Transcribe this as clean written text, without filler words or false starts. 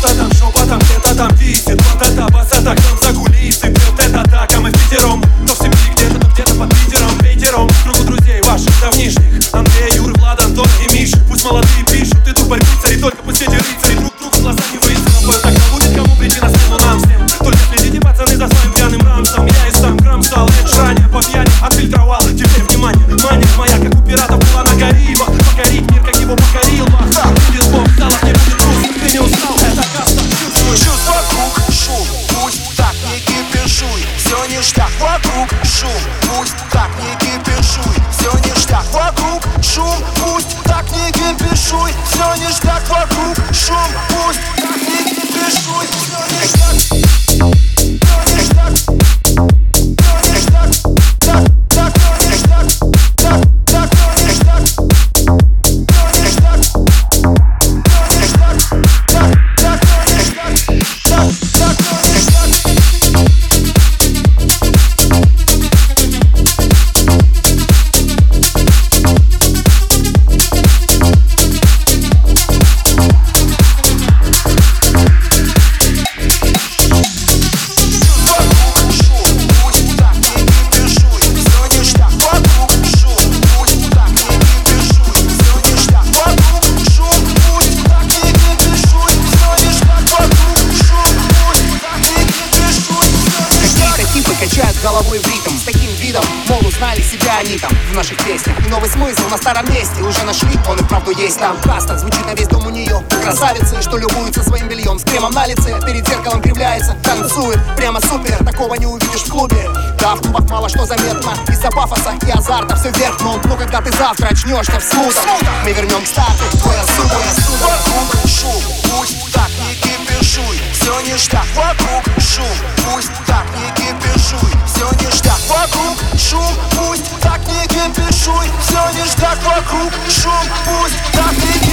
Что-то там шепотом, где-то там висит. Вот это бас, это к нам за кулисы. Вот это так, а мы впятером. То в Сибири где-то, то где-то под Питером. Ветером, кругу друзей ваших давнишних: Андрей, Юр, Влад, Антон и Миша. Пусть молодые пишут, ты тупо рыцари. Только пусть эти рыцари друг другу глаза не выискивают. Тогда будет кому прийти на сцену нам всем. Только следите, пацаны, за своим пьяным рамсом. Я и сам грамм стал, лет ранее по пьяни отфильтровал. Теперь внимание, мания моя, как у пиратов была на Карибах. Покорить мир, как его покорил Бах. Будет бог, залов не будет груз. Ты не устал, это каста. Чувств вокруг шум, пусть так не кипишуй. Все ништяк вокруг шум, пусть так не кипишуй. Все ништяк вокруг шум, пусть так не кипишуй. Все ништяк вокруг шум, пусть так не кипишуй. Все ништяк. Качают головой в ритм с таким видом, мол, узнали себя они там в наших песнях. И новый смысл на старом месте уже нашли, он и вправду есть там. Каста звучит на весь дом у нее. Красавицы, что любуются своим бельем с кремом на лице, перед зеркалом кривляется, танцует, прямо супер. Такого не увидишь в клубе. Да, в клубах мало что заметно. Из-за пафоса и азарта все вверх дном. Но когда ты завтра очнешься в смутах, мы вернем к старту твой осуд. Вокруг шум, пусть так не кипишуй. Все ништяк вокруг шум, пусть так не кипишуй. Все ништяк вокруг шум, пусть так не кипишуй. Все ништяк вокруг шум, пусть так не кипишуй.